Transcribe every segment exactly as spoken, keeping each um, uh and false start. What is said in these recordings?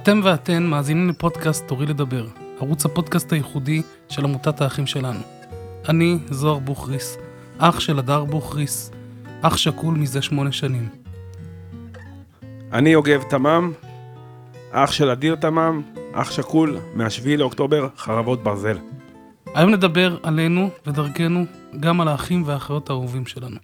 אתם ואתן מאזינים לפודקאסט תורי לדבר, ערוץ הפודקאסט הייחודי של עמותת האחים שלנו. אני זוהר בוכריס, אח של הדר בוכריס, אח שקול מזה שמונה שנים. אני יוגב תמם, אח של אדיר תמם, אח שקול מהשביעי לאוקטובר, חרבות ברזל. היום נדבר עלינו ודרכנו, גם על האחים והאחיות האהובים שלנו.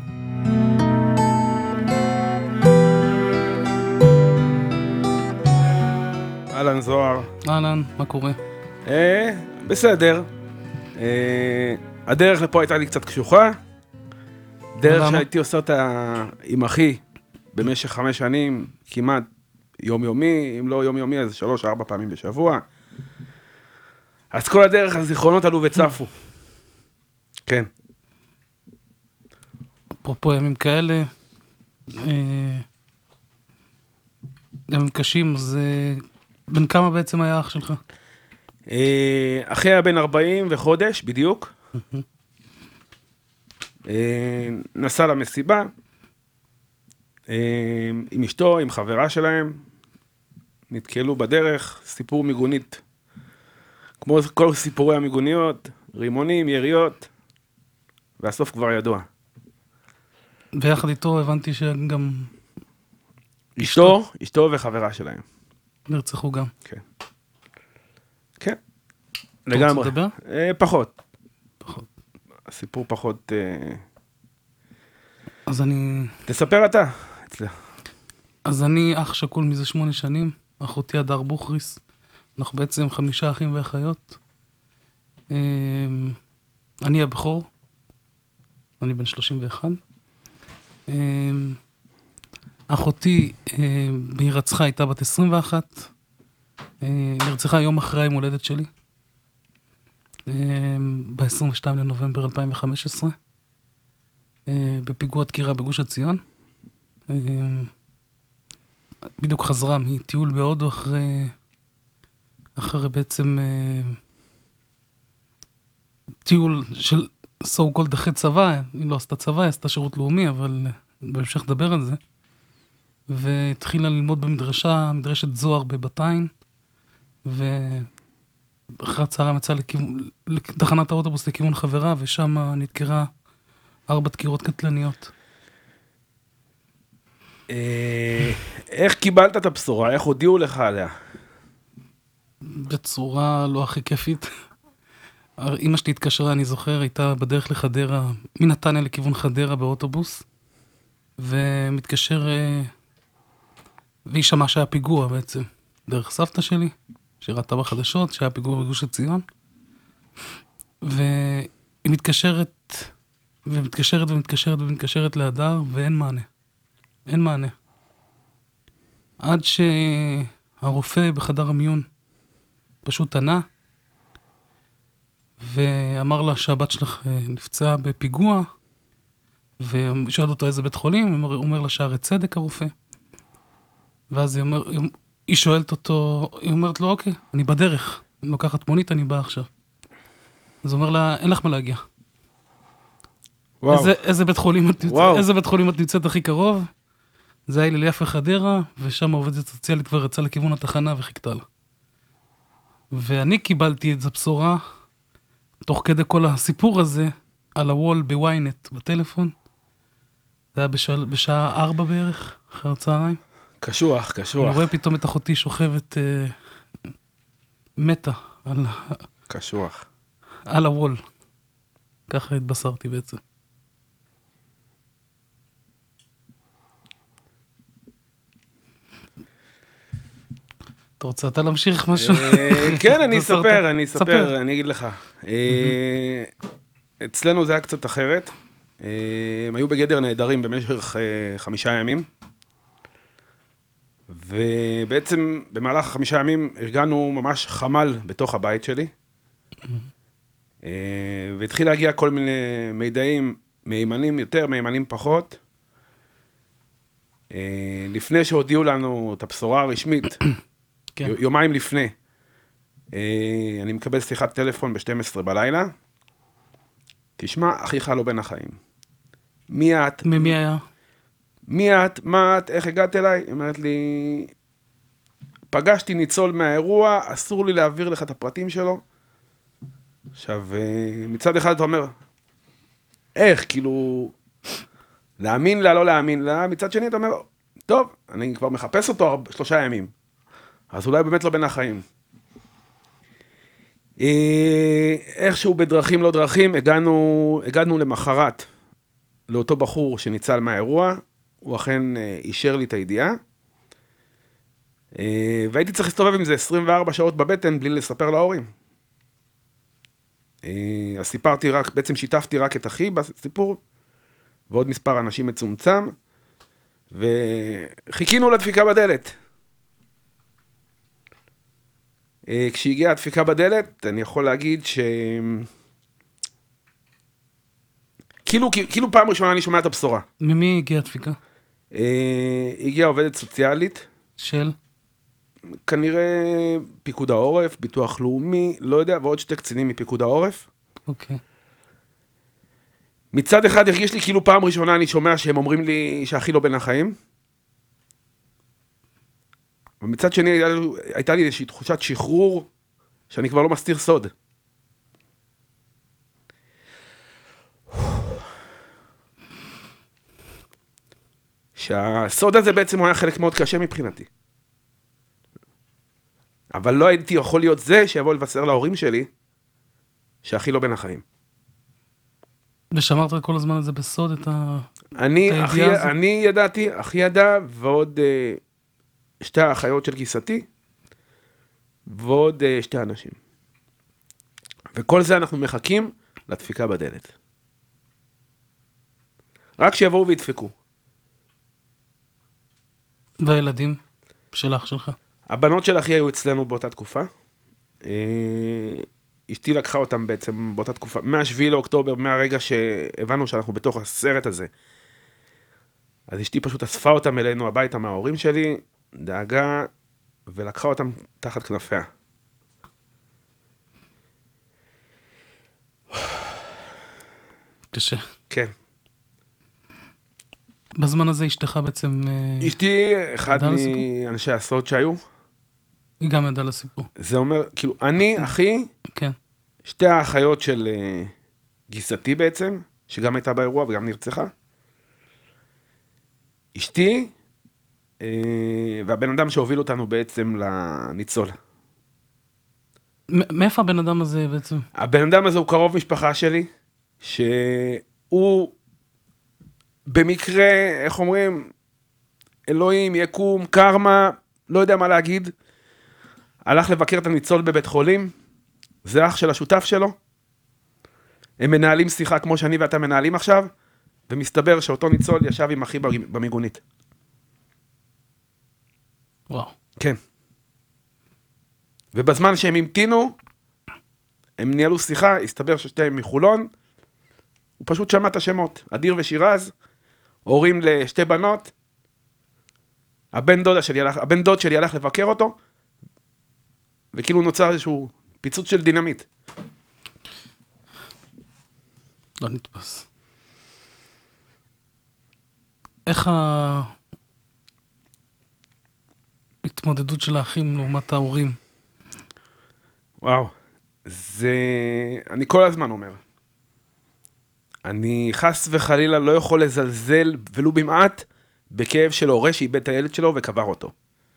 אהלן זוהר. אהלן, מה קורה? אה, בסדר. אה, הדרך לפה הייתה לי קצת קשוחה. דרך ולמה? שהייתי עושה אותה עם אחי במשך חמש שנים, כמעט יומיומי, אם לא יומיומי, אז שלוש, ארבע פעמים בשבוע. אז כל הדרך הזיכרונות עלו וצפו. כן. אפרופו ימים כאלה, אה, ימים קשים, אז אה, בן כמה בעצם היה אח שלך? אה, אחי היה בן ארבעים וחודש, בדיוק. אה, נסע למסיבה, אה, עם אשתו, עם חברה שלהם, נתקלו בדרך, סיפור מיגונית, כמו כל סיפורי המיגוניות, רימונים, יריות, והסוף כבר ידוע. ויחד איתו הבנתי שגם אשתו, אשתו וחברה שלהם. נרצחו גם. כן. כן. אתה לגמרי. רוצה לדבר? אה, פחות. פחות. הסיפור פחות... אה... אז אני... תספר אתה. אצלה. אז אני אח שקול מזה שמונה שנים, אחותי הדר בוכריס, אנחנו בעצם חמישה אחים ואחיות. אמ, אני הבכור, אני בן שלושים ואחת. אמ, אחותי אמ, בהירצחה הייתה בת עשרים ואחת, אמ, נרצחה יום אחרי היום הולדת שלי, ב-עשרים ושניים לנובמבר אלפיים וחמש עשרה, אמ, בפיגוע דקירה בגוש עציון. אמ, בדיוק חזרה מטיול בהודו אחרי, אחרי בעצם אה, טיול של so called אחרי צבא, היא לא עשתה צבא, היא עשתה שירות לאומי, אבל בהמשך לדבר על זה, והתחילה ללמוד במדרשה, מדרשת זוהר בבתיים, ואחרי הצהריים יצאה לתחנת האוטובוס לכיוון חברה, ושם נדקרה ארבע דקירות קטלניות. איך קיבלת את הבשורה? איך הודיעו לך עליה? בצורה לא הכי כיפית. אמא שלי התקשרה, אני זוכר, הייתה בדרך לחדרה, מנתניה לכיוון חדרה באוטובוס, ומתקשר, והיא שמעה שהיה פיגוע בעצם, דרך סבתא שלי, שראתה בחדשות, שהיה פיגוע בגוש עציון, והיא מתקשרת, ומתקשרת ומתקשרת ומתקשרת להדר, ואין מענה. אין מענה. עד שהרופא בחדר המיון פשוט ענה, ואמר לה שהבת שלך נפצעה בפיגוע, ושואל אותו איזה בית חולים, הוא אומר לה שערי צדק הרופא. ואז היא, אומר, היא שואלת אותו, היא אומרת לו, אוקיי, אני בדרך, אני לוקחת מונית, אני באה עכשיו. אז הוא אומר לה, אין לך מה להגיע. איזה, איזה, בית חולים את, איזה בית חולים את נמצאת הכי קרוב? זה היה לי ליפה חדרה, ושם העובדת סוציאלית כבר יצאה לכיוון התחנה וחיכתה לה. ואני קיבלתי את זה בשורה, תוך כדי כל הסיפור הזה, על הוול בוויינט בטלפון. זה היה בשעה, בשעה ארבע בערך, אחר הצהריים. קשוח, קשוח. אני רואה פתאום את אחותי שוכבת אה, מתה על, קשוח. על הוול. ככה התבשרתי בעצם. אתה רוצה אתה להמשיך משהו? כן, אני אספר, אני אספר, אני אגיד לך. אצלנו זה היה קצת אחרת. הם היו בגדר נהדרים במשך חמישה ימים. ובעצם במהלך חמישה ימים ארגנו ממש חמ"ל בתוך הבית שלי. והתחיל להגיע כל מיני מידעים, מהימנים יותר, מהימנים פחות. לפני שהודיעו לנו את הבשורה הרשמית, כן. יומיים לפני, אני מקבל שיחת טלפון ב-שתים עשרה בלילה, תשמע, אחיך לא בין החיים. מי את? ממי היה? מי את? מה את? איך הגעת אליי? היא אומרת לי, פגשתי ניצול מהאירוע, אסור לי להעביר לך את הפרטים שלו. עכשיו, מצד אחד אתה אומר, איך, כאילו, להאמין לה, לא להאמין לה, מצד שני אתה אומר, טוב, אני כבר מחפש אותו שלושה ימים, אז אולי באמת לא בין החיים. איכשהו בדרכים לא דרכים, הגענו, הגענו למחרת לאותו בחור שניצל מהאירוע, הוא אכן אישר לי את הידיעה, והייתי צריך להסתובב עם זה עשרים וארבע שעות בבטן בלי לספר להורים. אז סיפרתי רק, בעצם שיתפתי רק את אחי בסיפור, ועוד מספר אנשים מצומצם, וחיכינו לדפיקה בדלת. כשהגיעה הדפיקה בדלת, אני יכול להגיד ש... כאילו, כאילו פעם ראשונה אני שומע את הבשורה. ממי הגיעה הדפיקה? הגיעה עובדת סוציאלית. של? כנראה פיקוד העורף, ביטוח לאומי, לא יודע, ועוד שתי קצינים מפיקוד העורף. אוקיי. מצד אחד הרגיש לי כאילו פעם ראשונה אני שומע שהם אומרים לי שאחי לא בין החיים. ומצד שני הייתה לי איזושהי תחושת שחרור שאני כבר לא מסתיר סוד. שהסוד הזה בעצם הוא היה חלק מאוד קשה מבחינתי. אבל לא הייתי יכול להיות זה שיבוא לבשר להורים שלי שאחי לא בין החיים. ושמרת כל הזמן הזה בסוד את ה... אני, אחי, אני ידעתי, אחי ידע, ועוד uh, שתי האחיות של גיסתי, ועוד uh, שתי אנשים. וכל זה אנחנו מחכים לדפיקה בדלת. רק שיבואו וידפקו. והילדים של אח שלך? הבנות של אחי היו אצלנו באותה תקופה. אשתי לקחה אותם בעצם באותה תקופה, מהשביעי לאוקטובר, מהרגע שהבנו שאנחנו בתוך הסרט הזה. אז אשתי פשוט אספה אותם אלינו הביתה מההורים שלי, דאגה, ולקחה אותם תחת כנפיה. קשה. כן. בזמן הזה אשתך בעצם... אשתי, אחד מאנשי הסוד שהיו. היא גם ידעה לסיפור. זה אומר, כאילו, אני, אחי, כן. שתי האחיות של uh, גיסתי בעצם, שגם הייתה באירוע וגם נרצחה. אשתי, uh, והבן אדם שהוביל אותנו בעצם לניצול. מאיפה הבן אדם הזה בעצם? הבן אדם הזה הוא קרוב משפחה שלי, שהוא במקרה, איך אומרים, אלוהים, יקום, קרמה, לא יודע מה להגיד, הלך לבקר את הניצול בבית חולים, זה אח של השותף שלו, הם מנהלים שיחה כמו שאני ואתה מנהלים עכשיו, ומסתבר שאותו ניצול ישב עם אחי במיגונית. וואו. כן. ובזמן שהם המתינו, הם ניהלו שיחה, הסתבר ששתיהם מחולון, הוא פשוט שמע את השמות, אדיר ושירז, הורים לשתי בנות, הבן דוד שלי הלך, הבן דוד שלי הלך לבקר אותו, וכאילו נוצר איזשהו פיצוץ של דינמיט. לא נתפס. איך ההתמודדות של האחים לעומת ההורים? וואו, זה... אני כל הזמן אומר. אני חס וחלילה לא יכול לזלזל ולו במעט בכאב של הורה שאיבד את הילד שלו וקבר אותו.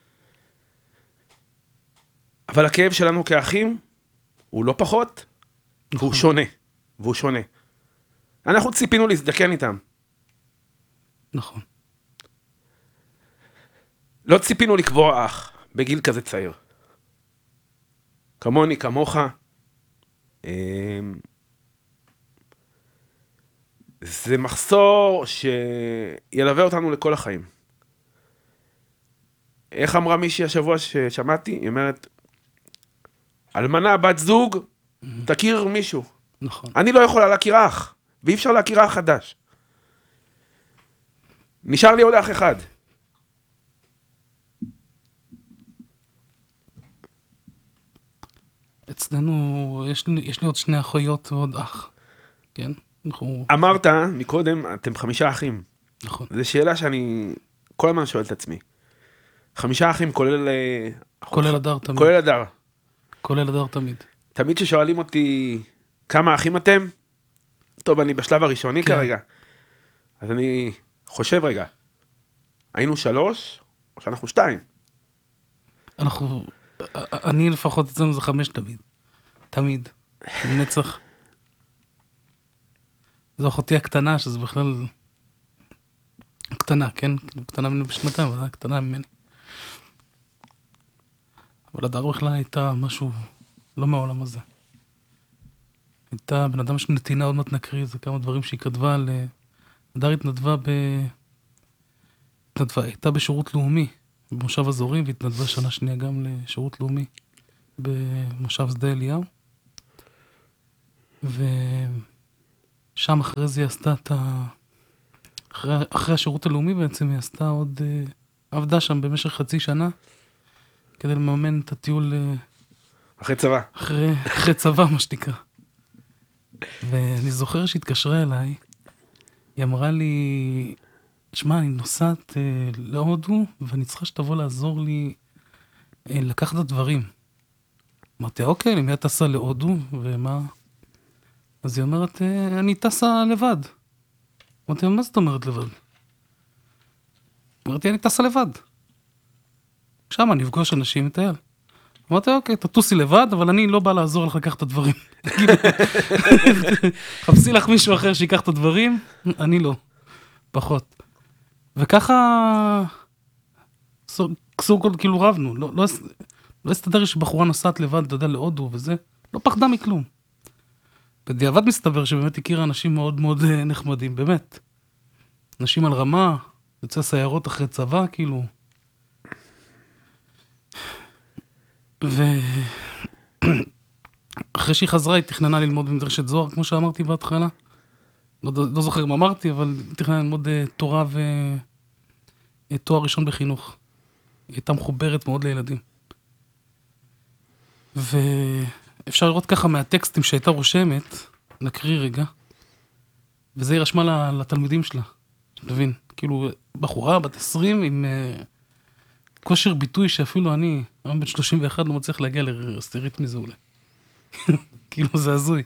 אבל הכאב שלנו כאחים הוא לא פחות, והוא שונה, והוא שונה. אנחנו ציפינו להזדקן איתם. נכון. לא ציפינו לקבוע אח בגיל כזה צעיר. כמוני, כמוך. זה מחסור שילווה אותנו לכל החיים. איך אמרה מישהי השבוע ששמעתי? היא אומרת, אלמנה, בת זוג, תכיר מישהו. נכון. אני לא יכולה להכיר אח, ואי אפשר להכיר אח חדש. נשאר לי עוד אח אחד. אצלנו, יש לי, יש לי עוד שני אחיות ועוד אח. כן? אנחנו... אמרת מקודם, אתם חמישה אחים. נכון. זו שאלה שאני כל הזמן שואל את עצמי. חמישה אחים, כולל... כולל הדר תמיד. כולל הדר. כולל הדר תמיד. תמיד ששואלים אותי, כמה אחים אתם? טוב, אני בשלב הראשוני כן. כרגע. אז אני חושב רגע, היינו שלוש, או שאנחנו שתיים? אנחנו, אני לפחות אצלנו זה חמש תמיד. תמיד. נצח. זו אחותי הקטנה, שזה בכלל... קטנה, כן? קטנה ממני בשנתיים, אבל קטנה ממני. אבל הדר בכלל הייתה משהו לא מהעולם הזה. הייתה בן אדם של נתינה, עוד מעט נקריא, זה כמה דברים שהיא כתבה על... הדר התנדבה ב... התנדבה, הייתה בשירות לאומי, במושב אזורים, והתנדבה שנה שנייה גם לשירות לאומי, במושב שדה אליהו. ושם אחרי זה היא עשתה את ה... אחרי, אחרי השירות הלאומי בעצם היא עשתה עוד... עבדה שם במשך חצי שנה, כדי לממן את הטיול... אחרי צבא. אחרי, אחרי צבא, מה שתקרא. ואני זוכר שהתקשרה אליי, היא אמרה לי, שמע, אני נוסעת אה, להודו, ואני צריכה שתבוא לעזור לי אה, לקחת את הדברים. אמרתי, אוקיי, למי את טסה להודו, ומה? אז היא אומרת, אה, אני טסה לבד. אמרתי, מה זאת אומרת לבד? אמרתי, אני טסה לבד. שם אני אפגוש אנשים מטייל. אמרתי, אוקיי, תטוסי לבד, אבל אני לא בא לעזור לך לקח את הדברים. חפשי לך מישהו אחר שיקח את הדברים, אני לא. פחות. וככה, סוג כל כאילו רבנו, לא, לא, לא הסתדר שבחורה נוסעת לבד, אתה יודע, להודו וזה, לא פחדה מכלום. בדיעבד מסתבר שבאמת הכירה אנשים מאוד מאוד נחמדים, באמת. אנשים על רמה, יוצא סיירות אחרי צבא, כאילו. ואחרי שהיא חזרה, היא תכננה ללמוד במדרשת זוהר, כמו שאמרתי בהתחלה. לא, לא זוכר מה אמרתי, אבל היא תכננה ללמוד uh, תורה ותואר uh, ראשון בחינוך. היא הייתה מחוברת מאוד לילדים. ואפשר לראות ככה מהטקסטים שהייתה רושמת, נקריא רגע, וזה היא רשמה לתלמידים שלה. תבין, כאילו, בחורה בת עשרים עם... Uh, כושר ביטוי שאפילו אני, היום בן שלושים ואחת, לא מצליח להגיע לעשירית מזה אולי. כאילו זה הזוי.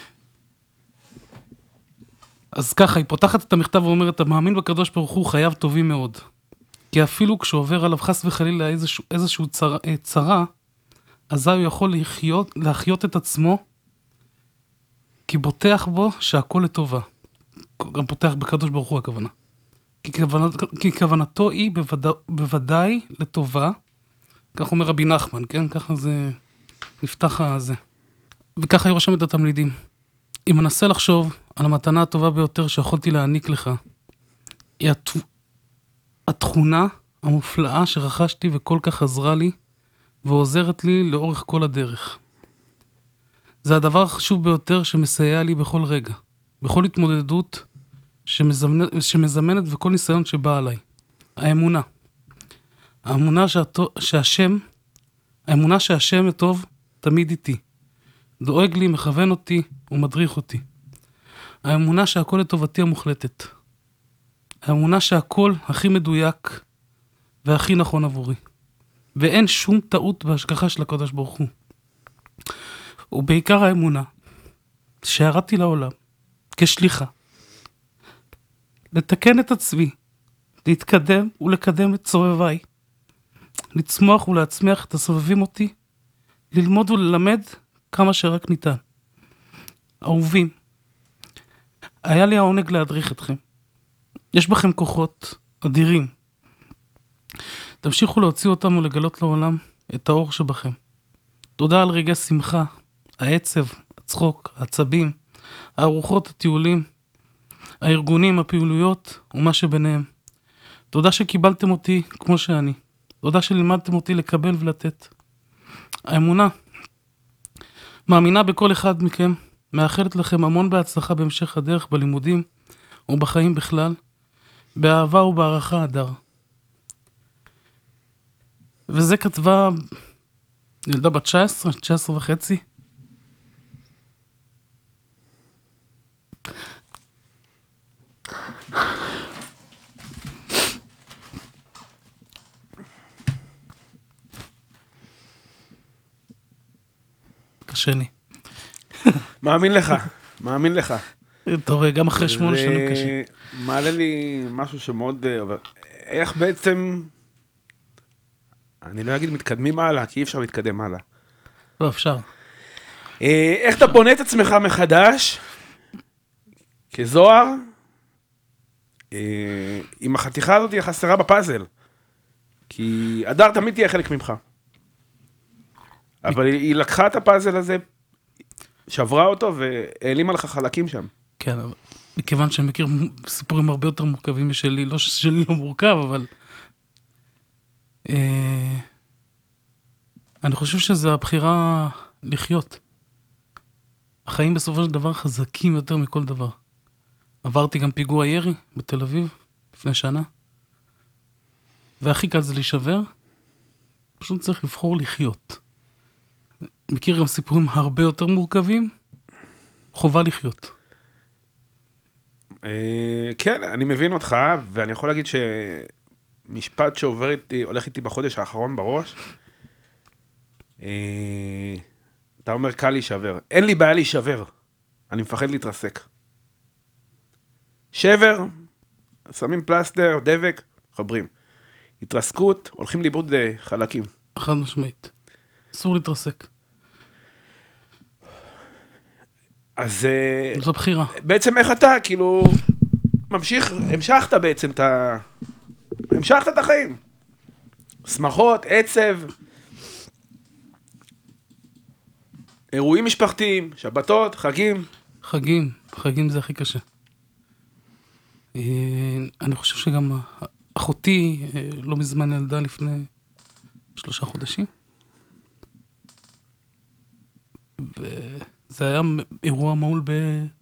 אז ככה, היא פותחת את המכתב ואומרת, המאמין בקדוש ברוך הוא חייו טובים מאוד. כי אפילו כשעובר עליו חס וחלילה איזשהו, איזשהו צרה, צרה, אזי הוא יכול לחיות, להחיות את עצמו, כי בוטח בו שהכל לטובה. גם פותח בקדוש ברוך הוא הכוונה. כי, כוונת, כי כוונתו היא בוודא, בוודאי לטובה, כך אומר רבי נחמן, כן? ככה זה נפתח הזה. וככה היא רושמת את התלמידים. אם אנסה לחשוב על המתנה הטובה ביותר שיכולתי להעניק לך, היא הת... התכונה המופלאה שרכשתי וכל כך עזרה לי, ועוזרת לי לאורך כל הדרך. זה הדבר החשוב ביותר שמסייע לי בכל רגע, בכל התמודדות, שמזמנת, שמזמנת וכל ניסיון שבא עליי. האמונה. האמונה שהטוב, שהשם, האמונה שהשם הטוב תמיד איתי. דואג לי, מכוון אותי ומדריך אותי. האמונה שהכל לטובתי המוחלטת. האמונה שהכל הכי מדויק והכי נכון עבורי. ואין שום טעות בהשגחה של הקדוש ברוך הוא. ובעיקר האמונה שהרדתי לעולם כשליחה. לתקן את עצמי, להתקדם ולקדם את סובביי, לצמוח ולהצמיח את הסובבים אותי, ללמוד וללמד כמה שרק ניתן. אהובים, היה לי העונג להדריך אתכם. יש בכם כוחות אדירים. תמשיכו להוציא אותם ולגלות לעולם את האור שבכם. תודה על רגעי שמחה, העצב, הצחוק, העצבים, הארוחות, הטיולים, הארגונים, הפעילויות ומה שביניהם. תודה שקיבלתם אותי כמו שאני. תודה שלימדתם אותי לקבל ולתת. האמונה מאמינה בכל אחד מכם, מאחלת לכם המון בהצלחה בהמשך הדרך בלימודים ובחיים בכלל, באהבה ובערכה הדר. וזה כתבה ילדה בת תשע עשרה, תשע עשרה וחצי. קשה לי. מאמין לך, מאמין לך. אתה רואה, גם אחרי שמונה שנים קשה. מעלה לי משהו שמאוד... איך בעצם... אני לא אגיד מתקדמים הלאה, כי אי אפשר להתקדם הלאה. לא, אפשר. איך אתה בונה את עצמך מחדש, כזוהר, עם החתיכה הזאת היא חסרה בפאזל. כי הדר תמיד תהיה חלק ממך. אבל היא לקחה את הפאזל הזה, שברה אותו והעלימה לך חלקים שם. כן, אבל מכיוון שאני מכיר סיפורים הרבה יותר מורכבים משלי, לא ששלי לא מורכב, אבל... אה, אני חושב שזה הבחירה לחיות. החיים בסופו של דבר חזקים יותר מכל דבר. עברתי גם פיגוע ירי בתל אביב, לפני שנה. והכי קל זה להישבר. פשוט צריך לבחור לחיות. מכיר גם סיפורים הרבה יותר מורכבים, חובה לחיות. כן, אני מבין אותך, ואני יכול להגיד שמשפט שעובר איתי, הולך איתי בחודש האחרון בראש, אתה אומר קל להישבר. אין לי בעיה להישבר, אני מפחד להתרסק. שבר, שמים פלסטר, דבק, חברים. התרסקות, הולכים לאיבוד חלקים. חד משמעית. אסור להתרסק. אז... זו בחירה. בעצם איך אתה, כאילו, ממשיך, המשכת בעצם את ה... המשכת את החיים. שמחות, עצב, אירועים משפחתיים, שבתות, חגים. חגים, חגים זה הכי קשה. אני חושב שגם אחותי לא מזמן ילדה לפני שלושה חודשים. וזה היה אירוע מעול ב...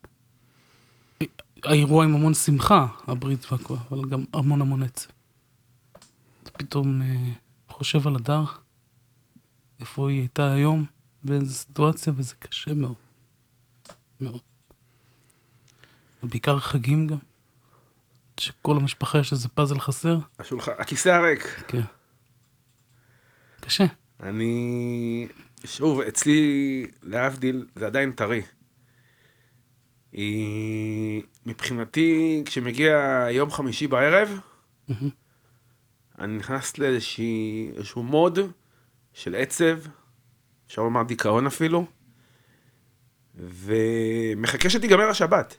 האירוע עם המון שמחה, הברית והכל, אבל גם המון המון עצב. פתאום חושב על הדר, איפה היא הייתה היום, באיזו סיטואציה, וזה קשה מאוד. מאוד. בעיקר חגים גם. שכל המשפחה יש איזה פאזל חסר. השולחן, הכיסא הריק. כן. קשה. אני, שוב, אצלי, להבדיל, זה עדיין טרי. היא, מבחינתי, כשמגיע יום חמישי בערב, אני נכנס לאיזשהו מוד של עצב, אפשר לומר דיכאון אפילו, ומחכה שתיגמר השבת.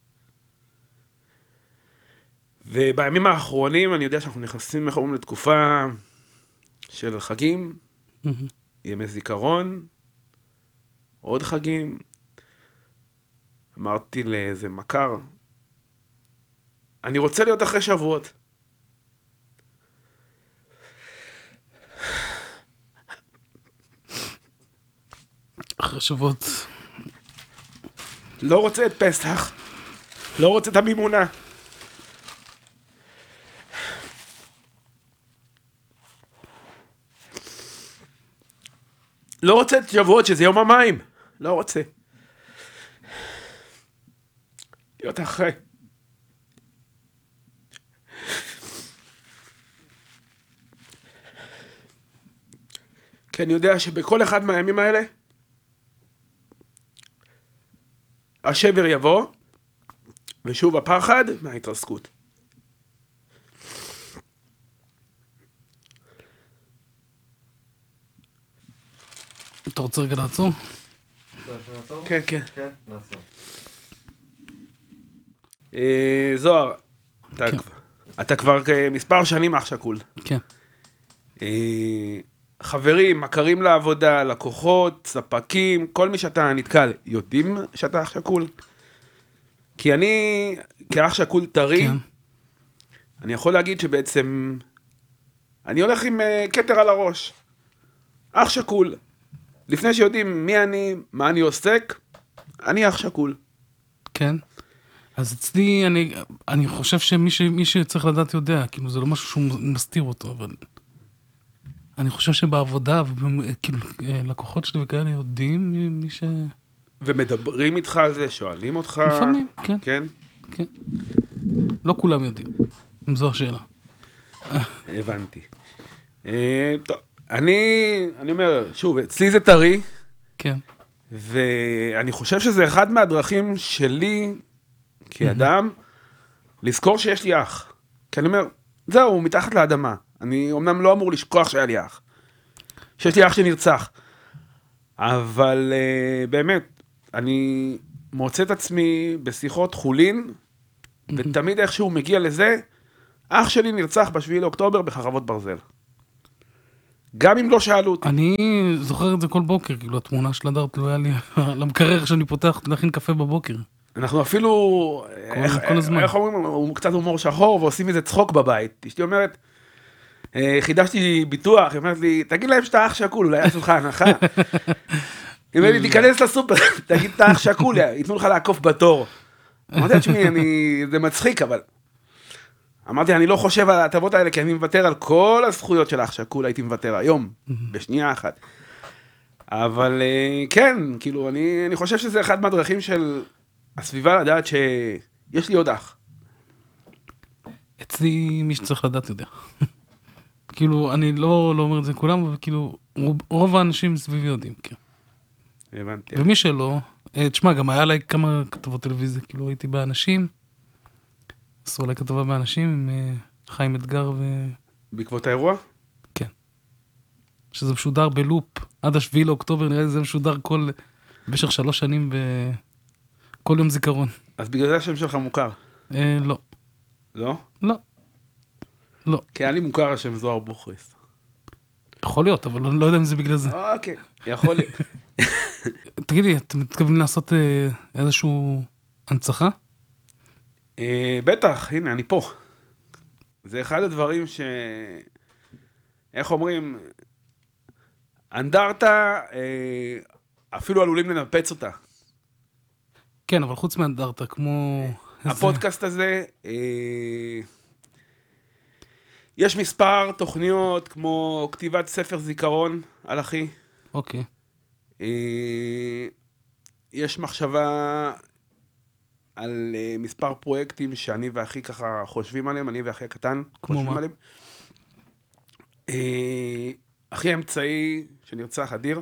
ובימים האחרונים אני יודע שאנחנו נכנסים מחום לתקופה של חגים, ימי זיכרון, עוד חגים. אמרתי לאיזה מכר, אני רוצה להיות אחרי שבועות. אחרי שבועות. לא רוצה את פסח, לא רוצה את המימונה. לא רוצה את שבועות שזה יום המים, לא רוצה. להיות אחרי. כי אני יודע שבכל אחד מהימים האלה, השבר יבוא, ושוב הפחד מההתרסקות. אתה רוצה רגע לעצור? כן, כן. כן, נעצור. זוהר, אתה כבר מספר שנים אח שכול. כן. חברים, מכרים לעבודה, לקוחות, ספקים, כל מי שאתה נתקל, יודעים שאתה אח שכול? כי אני, כאח שכול טרי, אני יכול להגיד שבעצם, אני הולך עם כתר על הראש. אח שכול. לפני שיודעים מי אני, מה אני עוסק, אני אח שכול. כן. אז אצלי, אני, אני חושב שמי ש, מי שצריך לדעת יודע, כאילו זה לא משהו שהוא מסתיר אותו, אבל אני חושב שבעבודה, כאילו, לקוחות שלי וכאלה יודעים מי ש... ומדברים איתך על זה, שואלים אותך... לפעמים, כן. כן? כן. לא כולם יודעים, אם זו השאלה. הבנתי. טוב, אני, אני אומר, שוב, אצלי זה טרי. כן. ואני חושב שזה אחד מהדרכים שלי, כאדם, לזכור שיש לי אח. כי אני אומר, זהו, הוא מתחת לאדמה. אני אומנם לא אמור לשכוח שהיה לי אח. שיש לי אח שנרצח. אבל uh, באמת, אני מוצא את עצמי בשיחות חולין, ותמיד איכשהו מגיע לזה, אח שלי נרצח בשביעי לאוקטובר בחרבות ברזל. גם אם לא שאלו אותי. אני זוכר את זה כל בוקר, כאילו התמונה של הדר תלויה לי למקרר שאני פותח להכין קפה בבוקר. אנחנו אפילו, כל, איך, כל הזמן. איך אומרים, הוא קצת הומור שחור, ועושים איזה צחוק בבית. אשתי אומרת, חידשתי ביטוח, היא אומרת לי, תגיד להם שאתה אח שקול, אולי יעשו לך הנחה. היא אומרת לי, תיכנס לסופר, תגיד אתה אח שקול, ייתנו לך לעקוף בתור. אמרתי לה, תשמעי, זה מצחיק, אבל... אמרתי, אני לא חושב על ההטבות האלה, כי אני מוותר על כל הזכויות של אח שקול, הייתי מוותר היום, בשנייה אחת. אבל כן, כאילו, אני, אני חושב שזה אחד מהדרכים של הסביבה לדעת שיש לי עוד אח. אצלי מי שצריך לדעת יודע. כאילו, אני לא, לא אומר את זה כולם, אבל כאילו, רוב, רוב האנשים סביבי יודעים, כן. הבנתי. ומי שלא, תשמע, גם היה לי כמה כתבות טלוויזיה, כאילו הייתי באנשים, עשו עליי כתבה באנשים עם חיים אתגר ו... בעקבות האירוע? כן. שזה משודר בלופ, עד השביעי לאוקטובר, נראה לי זה משודר כל, במשך שלוש שנים, בכל יום זיכרון. אז בגלל זה השם שלך מוכר? אה, לא. לא? לא. לא. כי היה לי מוכר השם זוהר בוכריס. יכול להיות, אבל לא, לא יודע אם זה בגלל זה. אוקיי, יכול להיות. תגידי, אתם מתכוונים לעשות אה, איזשהו הנצחה? אה, בטח, הנה, אני פה. זה אחד הדברים ש... איך אומרים? אנדרטה, אה, אפילו עלולים לנפץ אותה. כן, אבל חוץ מאנדרטה, כמו... הפודקאסט הזה, אה, יש מספר תוכניות כמו כתיבת ספר זיכרון על אחי. אוקיי. אה, יש מחשבה על אה, מספר פרויקטים שאני ואחי ככה חושבים עליהם, אני ואחי הקטן חושבים מה? עליהם. אה, אחי האמצעי שנרצח אדיר,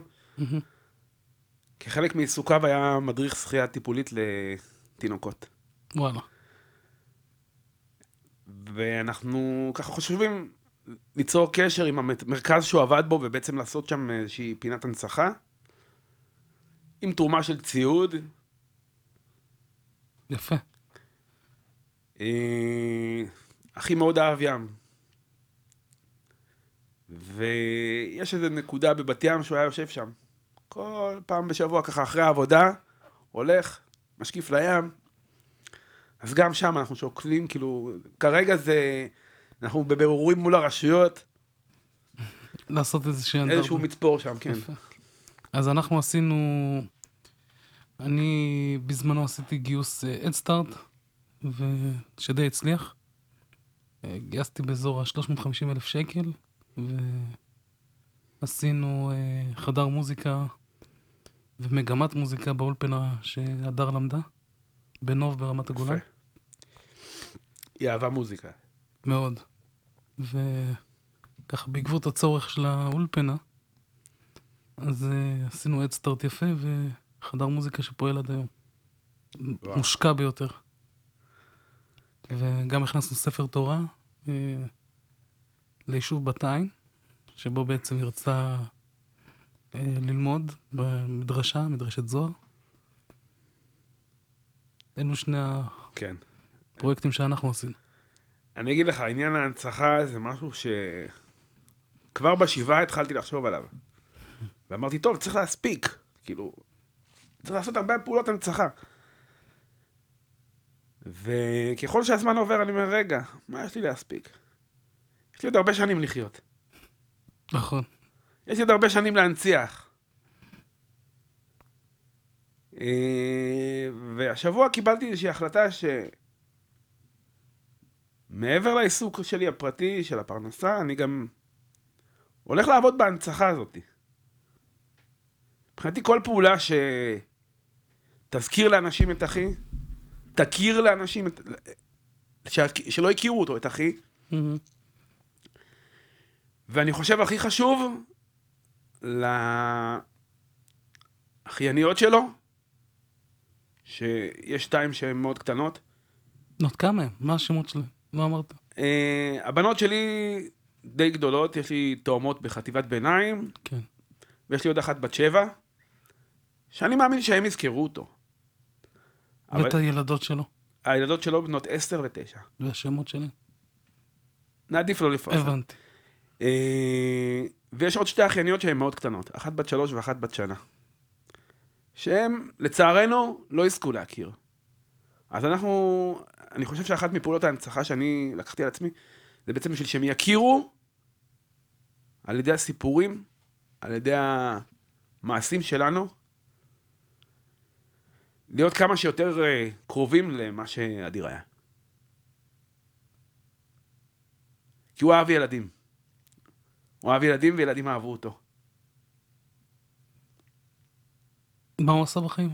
כחלק מעיסוקיו היה מדריך שחייה טיפולית לתינוקות. וואלה. ואנחנו ככה חושבים ליצור קשר עם המרכז שהוא עבד בו, ובעצם לעשות שם איזושהי פינת הנצחה, עם תרומה של ציוד. יפה. אחי מאוד אהב ים. ויש איזו נקודה בבת ים שהוא היה יושב שם. כל פעם בשבוע ככה אחרי העבודה, הולך, משקיף לים. אז גם שם אנחנו שוקלים, כאילו, כרגע זה, אנחנו בבירורים מול הרשויות. לעשות איזשהו... איזשהו מצפור שם, כן. יפה. אז אנחנו עשינו, אני בזמנו עשיתי גיוס אדסטארט, ושדי הצליח. גייסתי באזור ה-שלוש מאות וחמישים אלף שקל, ועשינו חדר מוזיקה ומגמת מוזיקה באולפנה שהדר למדה, בנוב ברמת הגולן. היא אהבה מוזיקה. מאוד. וככה בעקבות הצורך של האולפנה, אז uh, עשינו אדסטארט יפה וחדר מוזיקה שפועל עד היום. וואו. מושקע ביותר. וגם הכנסנו ספר תורה uh, ליישוב בתיים, שבו בעצם ירצה uh, ללמוד במדרשה, מדרשת זוהר. אלו שני כן. הפרויקטים שאנחנו עשינו. אני אגיד לך, העניין ההנצחה זה משהו שכבר בשבעה התחלתי לחשוב עליו. ואמרתי, טוב, צריך להספיק. כאילו, צריך לעשות הרבה פעולות הנצחה. וככל שהזמן עובר, אני אומר, רגע, מה יש לי להספיק? יש לי עוד הרבה שנים לחיות. נכון. יש לי עוד הרבה שנים להנציח. והשבוע קיבלתי איזושהי החלטה ש... מעבר לעיסוק שלי הפרטי, של הפרנסה, אני גם הולך לעבוד בהנצחה הזאת. מבחינתי כל פעולה שתזכיר לאנשים את אחי, תכיר לאנשים את... ש... שלא הכירו אותו, את אחי. Mm-hmm. ואני חושב הכי חשוב, לאחים האחייניות שלו, שיש שתיים שהן מאוד קטנות. נות כמה הם? מה השמות שלהם? מה אמרת? אה, הבנות שלי די גדולות, יש לי תאומות בחטיבת ביניים, כן. ויש לי עוד אחת בת שבע, שאני מאמין שהם יזכרו אותו. אבל ואת הילדות שלו? הילדות שלו בנות עשר ותשע. והשמות שלי? נעדיף לא לפרסם. הבנתי. אה, ויש עוד שתי אחייניות שהן מאוד קטנות, אחת בת שלוש ואחת בת שנה. שהם, לצערנו, לא יזכו להכיר. אז אנחנו, אני חושב שאחת מפעולות ההנצחה שאני לקחתי על עצמי, זה בעצם בשביל שהם יכירו על ידי הסיפורים, על ידי המעשים שלנו, להיות כמה שיותר קרובים למה שאדיר היה. כי הוא אהב ילדים. הוא אהב ילדים וילדים אהבו אותו. מה הוא עשה בחיים?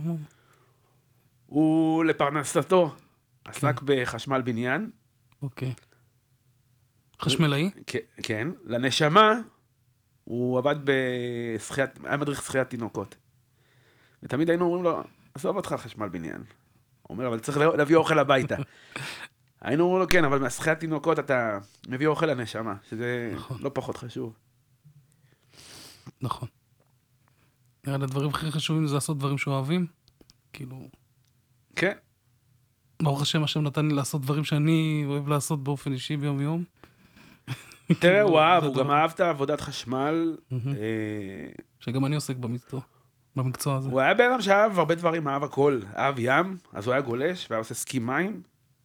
הוא לפרנסתו עסק בחשמל בניין. אוקיי. חשמלאי? כן. לנשמה הוא עבד בשחיית, היה מדריך שחיית תינוקות. ותמיד היינו אומרים לו, עזוב אותך חשמל בניין. הוא אומר, אבל צריך להביא אוכל הביתה. היינו אומרים לו, כן, אבל מהשחיית תינוקות אתה מביא אוכל לנשמה, שזה לא פחות חשוב. נכון. נראה לי הדברים הכי חשובים זה לעשות דברים שאוהבים. כאילו... כן. ברוך השם, השם נתן לי לעשות דברים שאני אוהב לעשות באופן אישי ביום יום. תראה, הוא אהב, הוא גם אהב את עבודת חשמל. שגם אני עוסק במקצוע, במקצוע הזה. הוא היה בן אדם שאהב הרבה דברים, אהב הכל. אהב ים, אז הוא היה גולש, והיה עושה סקי מים.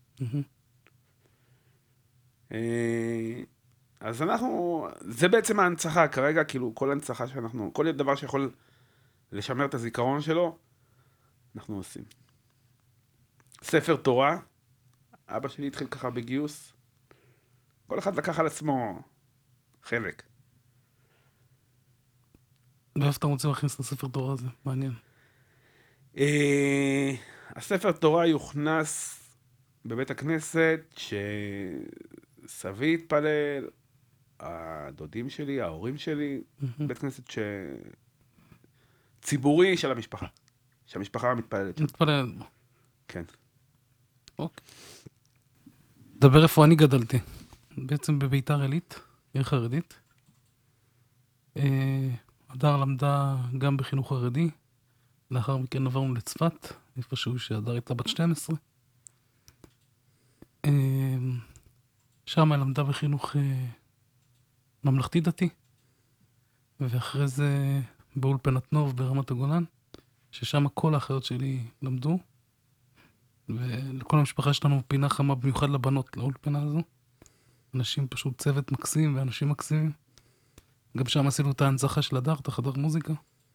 אז אנחנו, זה בעצם ההנצחה, כרגע, כאילו, כל הנצחה שאנחנו, כל דבר שיכול לשמר את הזיכרון שלו, אנחנו עושים. ספר תורה, אבא שלי התחיל ככה בגיוס, כל אחד לקח על עצמו חלק. ואיפה אתה רוצה להכניס את הספר תורה הזה? מעניין. הספר תורה יוכנס בבית הכנסת, שסבי התפלל, הדודים שלי, ההורים שלי, בית כנסת ציבורי של המשפחה, שהמשפחה מתפללת. מתפלל. כן. אוקיי. דבר איפה אני גדלתי. בעצם בביתר עילית, עיר חרדית. הדר למדה גם בחינוך חרדי. לאחר מכן עברנו לצפת, איפשהו שהדר הייתה בת שתים עשרה. שם למדה בחינוך ממלכתי דתי. ואחרי זה באולפנת נוב ברמת הגולן, ששם כל האחיות שלי למדו. ולכל המשפחה שלנו פינה חמה במיוחד לבנות לאולפנה הזו. אנשים פשוט צוות מקסים ואנשים מקסימים. גם שם עשינו את ההנצחה של הדר, את החדר מוזיקה.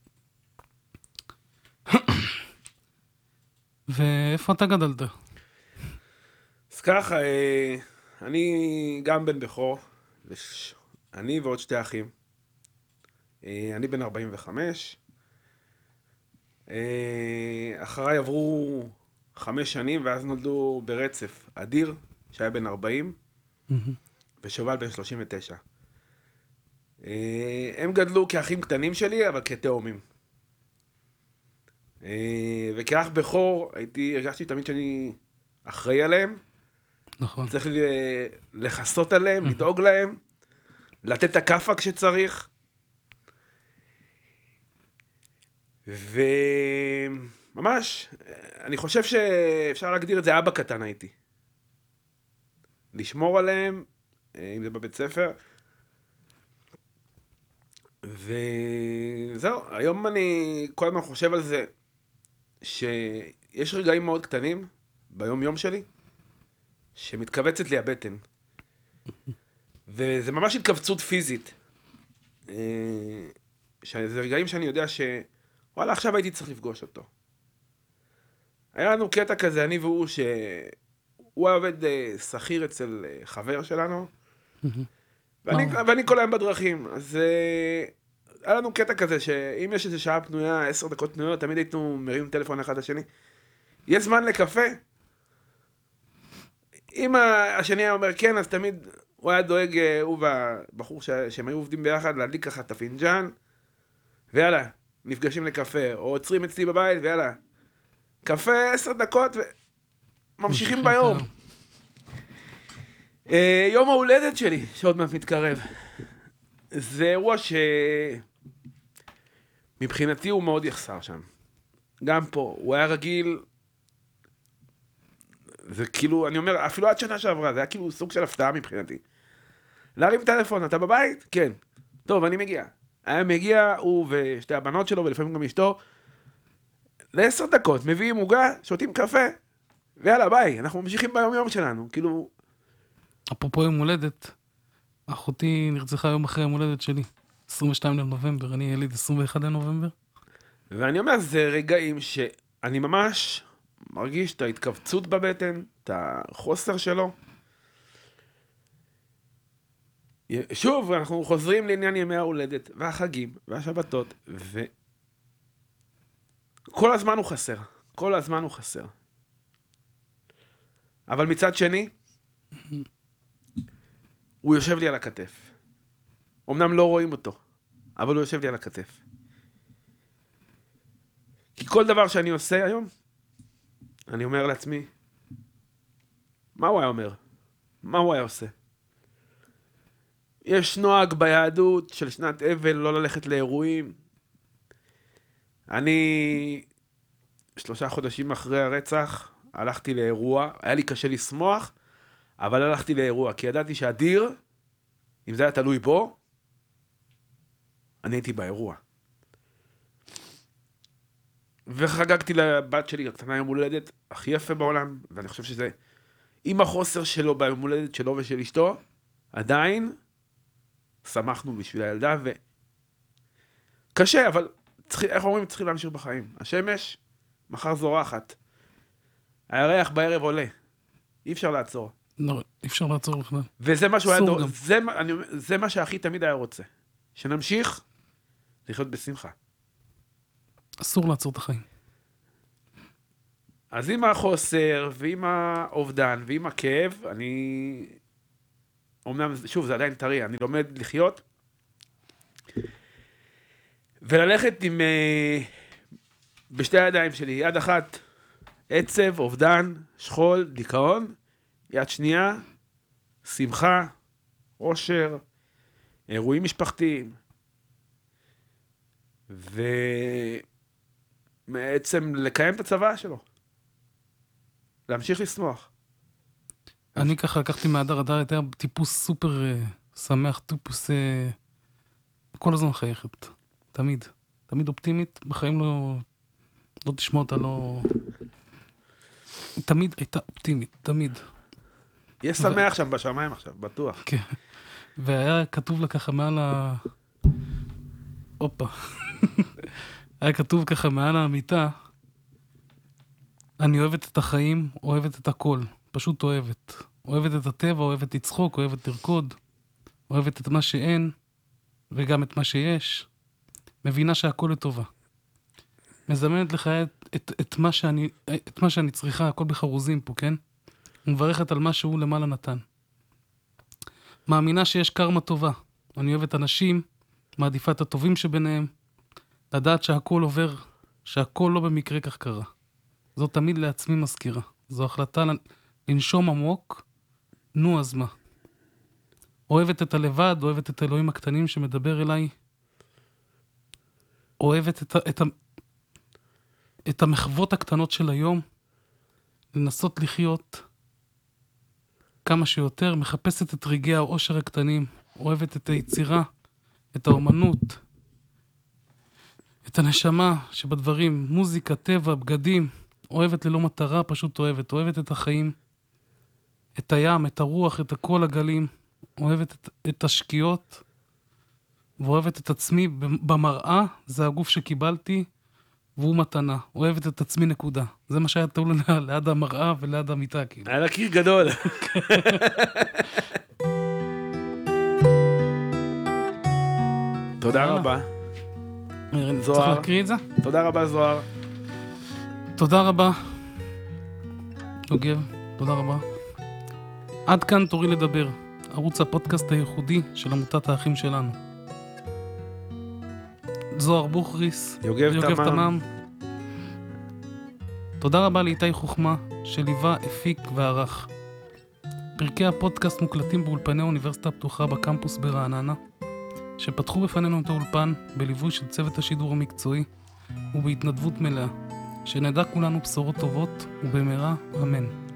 ואיפה אתה גדלת? אז ככה, אני גם בן בכור, אני ועוד שתי אחים. אני בן ארבעים וחמש. אחריי עברו חמש שנים, ואז נולדו ברצף אדיר, שהיה בן ארבעים, ושובל בן שלושים ותשע. הם גדלו כאחים קטנים שלי, אבל כתאומים. וכאח בכור, הייתי, הרגשתי תמיד שאני אחראי עליהם. נכון. צריך לחסות עליהם, לדאוג להם, לתת את הכאפה כשצריך. וממש, אני חושב שאפשר להגדיר את זה אבא קטן הייתי. לשמור עליהם, אם זה בבית ספר. וזהו, היום אני כל הזמן חושב על זה, שיש רגעים מאוד קטנים ביום יום שלי, שמתכווצת לי הבטן. וזה ממש התכווצות פיזית. זה רגעים שאני יודע ש... וואלה, עכשיו הייתי צריך לפגוש אותו. היה לנו קטע כזה, אני והוא, שהוא היה עובד שכיר אצל חבר שלנו, ואני, ואני כל היום בדרכים. אז היה לנו קטע כזה, שאם יש איזו שעה פנויה, עשר דקות פנויות, תמיד היינו מרים טלפון אחד לשני. יש זמן לקפה? אם השני היה אומר כן, אז תמיד הוא היה דואג, הוא והבחור שהם היו עובדים ביחד, להדליק ככה את הפינג'אן, ויאללה, נפגשים לקפה, או עוצרים אצלי בבית, ויאללה, קפה עשר דקות, וממשיכים ביום. יום ההולדת שלי, שעוד מעט מתקרב. זה אירוע שמבחינתי הוא מאוד יחסר שם. גם פה, הוא היה רגיל, זה כאילו, אני אומר, אפילו עד שנה שעברה, זה היה כאילו סוג של הפתעה מבחינתי. להרים טלפון, אתה בבית? כן. טוב, אני מגיע. היה מגיע, הוא ושתי הבנות שלו, ולפעמים גם אשתו, לעשר דקות, מביאים עוגה, שותים קפה, ויאללה, ביי, אנחנו ממשיכים ביום יום שלנו, כאילו... אפרופו יום הולדת, אחותי נרצחה יום אחרי יום הולדת שלי, עשרים ושניים לנובמבר, אני יליד עשרים ואחד לנובמבר. ואני אומר, זה רגעים שאני ממש מרגיש את ההתכווצות בבטן, את החוסר שלו. שוב, אנחנו חוזרים לעניין ימי ההולדת, והחגים, והשבתות, וכל הזמן הוא חסר, כל הזמן הוא חסר. אבל מצד שני, הוא יושב לי על הכתף. אמנם לא רואים אותו, אבל הוא יושב לי על הכתף. כי כל דבר שאני עושה היום, אני אומר לעצמי, מה הוא היה אומר? מה הוא היה עושה? יש נוהג ביהדות של שנת אבל לא ללכת לאירועים. אני שלושה חודשים אחרי הרצח הלכתי לאירוע, היה לי קשה לשמוח, אבל הלכתי לאירוע, כי ידעתי שאדיר, אם זה היה תלוי בו, אני הייתי באירוע. וחגגתי לבת שלי הקטנה יום הולדת הכי יפה בעולם, ואני חושב שזה, עם החוסר שלו ביום הולדת שלו ושל אשתו, עדיין שמחנו בשביל הילדה, וקשה, אבל צריך, איך אומרים, צריכים להמשיך בחיים. השמש מחר זורחת, הירח בערב עולה, אי אפשר לעצור. לא, אי אפשר לעצור בכלל. וזה מה שהוא היה דור, זה, אני, זה מה שהכי תמיד היה רוצה. שנמשיך לחיות בשמחה. אסור לעצור את החיים. אז עם החוסר, ועם האובדן, ועם הכאב, אני... אומנם, שוב, זה עדיין טרי, אני לומד לחיות, וללכת עם... בשתי הידיים שלי, יד אחת, עצב, אובדן, שכול, דיכאון, יד שנייה, שמחה, עושר, אירועים משפחתיים, ובעצם לקיים את הצבא שלו. להמשיך לשמוח. אני ככה לקחתי מהדר, הדר הייתה טיפוס סופר שמח, טיפוס כל הזמן חייכת. תמיד. תמיד אופטימית, בחיים לא, לא תשמע אותה, לא... תמיד הייתה אופטימית, תמיד. יש שמח שם בשמיים עכשיו, בטוח. כן. והיה כתוב לה ככה מעל ה... אופה. היה כתוב ככה מעל המיטה, אני אוהבת את החיים, אוהבת את הכל. פשוט אוהבת. אוהבת את הטבע, אוהבת לצחוק, אוהבת לרקוד. אוהבת את מה שאין, וגם את מה שיש. מבינה שהכל לטובה. מזמנת לך את, את, את, מה שאני, את מה שאני צריכה, הכל בחרוזים פה, כן? ומברכת על מה שהוא למעלה נתן. מאמינה שיש קרמה טובה. אני אוהבת אנשים, מעדיפה את הטובים שביניהם, לדעת שהכל עובר, שהכל לא במקרה כך קרה. זו תמיד לעצמי מזכירה. זו החלטה לנשום עמוק, נו אז מה. אוהבת את הלבד, אוהבת את האלוהים הקטנים שמדבר אליי, אוהבת את, את, את המחוות הקטנות של היום, לנסות לחיות כמה שיותר, מחפשת את רגעי האושר הקטנים, אוהבת את היצירה, את האומנות, את הנשמה שבדברים, מוזיקה, טבע, בגדים, אוהבת ללא מטרה, פשוט אוהבת, אוהבת את החיים, את הים, את הרוח, את כל הגלים, אוהבת את, את השקיעות, ואוהבת את עצמי במראה, זה הגוף שקיבלתי, והוא מתנה, אוהבת את עצמי נקודה. זה מה שהיה טוב ליד המראה וליד המיטה, כאילו. היה לה קיר גדול. תודה רבה. צריך להקריא את זה? תודה רבה, זוהר. תודה רבה. יוגב, תודה רבה. עד כאן תורי לדבר, ערוץ הפודקאסט הייחודי של עמותת האחים שלנו. זוהר בוכריס, יוגב תמם. תודה רבה לאיתי חוכמה, שליווה, הפיק וערך. פרקי הפודקאסט מוקלטים באולפני האוניברסיטה הפתוחה בקמפוס ברעננה, שפתחו בפנינו את האולפן בליווי של צוות השידור המקצועי ובהתנדבות מלאה, שנדע כולנו בשורות טובות ובמהרה, אמן.